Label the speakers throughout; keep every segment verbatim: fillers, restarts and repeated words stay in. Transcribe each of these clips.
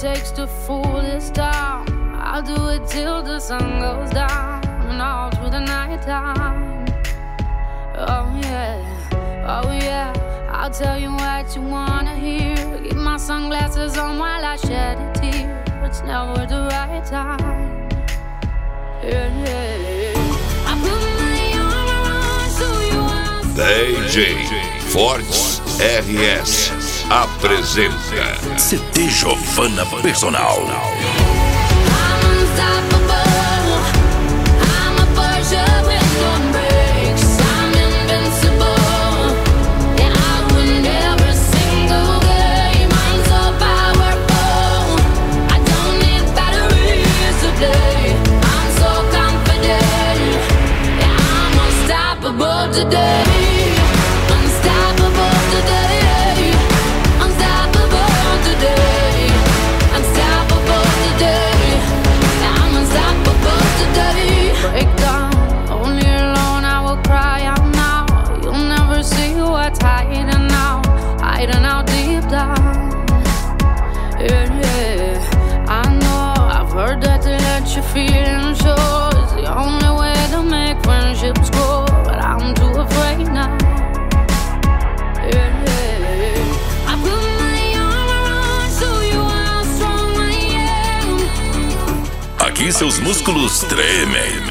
Speaker 1: takes to fool this town. I'll do it till the sun goes down and all through the night time. Oh yeah, oh yeah, I'll tell you what you wanna hear. Keep my sunglasses on while I shed a tear. It's never the right time. Yeah, yeah. I put my armor on so you want.
Speaker 2: D J Fortes R S apresenta
Speaker 3: C D Giovanna Personal.
Speaker 1: Today, unstoppable today, unstoppable today, unstoppable today, I'm unstoppable today. Break down, only alone I will cry out now. You'll never see what's hiding out, hiding out deep down. Yeah, yeah, I know, I've heard that to let you feel and show is the only way to make friendships grow. I'm too afraid now. Yeah, yeah. I put my armor on so you how strong I am.
Speaker 3: Aqui seus músculos tremem.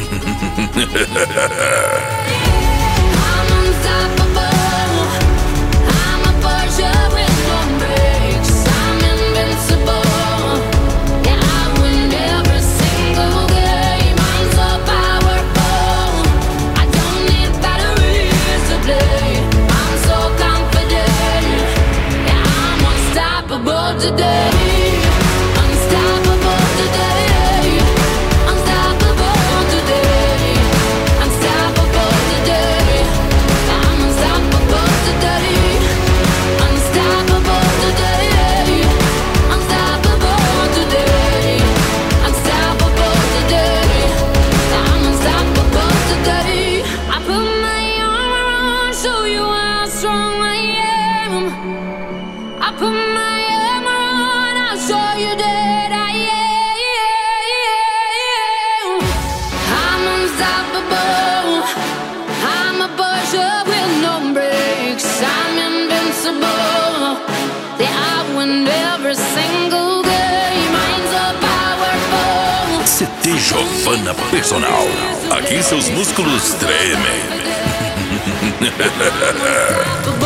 Speaker 1: I'm unstoppable. I'm a Porsche with no brakes. I'm invincible. Yeah, I win every single game. I'm so powerful. I don't need batteries to play. I'm so confident. Yeah, I'm unstoppable today. Unstoppable today. Unstoppable today. Unstoppable today. I'm unstoppable today. Unstoppable today. Unstoppable today. Unstoppable today. I'm unstoppable today. I put my armor on, show you how strong I am. I put my armor on, I'll show you that I am. I'm unstoppable. I'm a Porsche with no brakes. I'm invincible. Yeah, I win every single game. I'm so powerful.
Speaker 3: C D Giovanna Personal. Aqui seus músculos tremem.